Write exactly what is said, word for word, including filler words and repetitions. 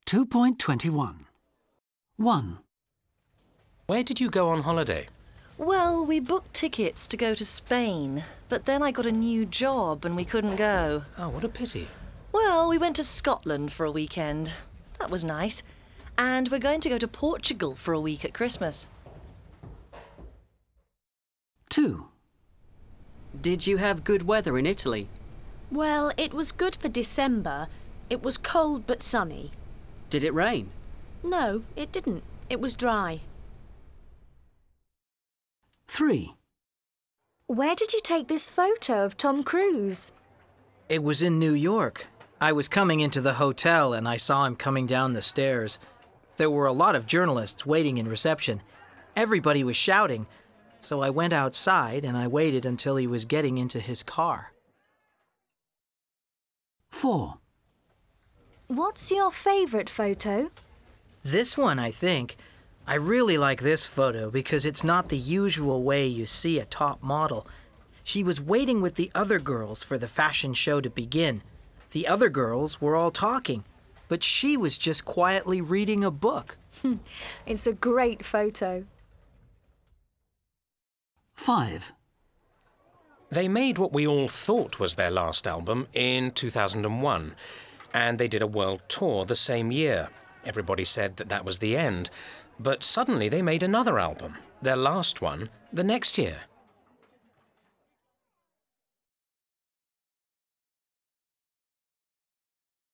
two point two one. one. Where did you go on holiday? Well, we booked tickets to go to Spain, but then I got a new job and we couldn't go. Oh, what a pity. Well, we went to Scotland for a weekend. That was nice. And we're going to go to Portugal for a week at Christmas. two. Did you have good weather in Italy? Well, it was good for December. It was cold but sunny. Did it rain? No, it didn't. It was dry. three. Where did you take this photo of Tom Cruise? It was in New York. I was coming into the hotel and I saw him coming down the stairs. There were a lot of journalists waiting in reception. Everybody was shouting, so I went outside and I waited until he was getting into his car. four. What's your favourite photo? This one, I think. I really like this photo because it's not the usual way you see a top model. She was waiting with the other girls for the fashion show to begin. The other girls were all talking, but she was just quietly reading a book. It's a great photo. five. They made what we all thought was their last album in two thousand one, and they did a world tour the same year. Everybody said that that was the end, but suddenly they made another album, their last one, the next year.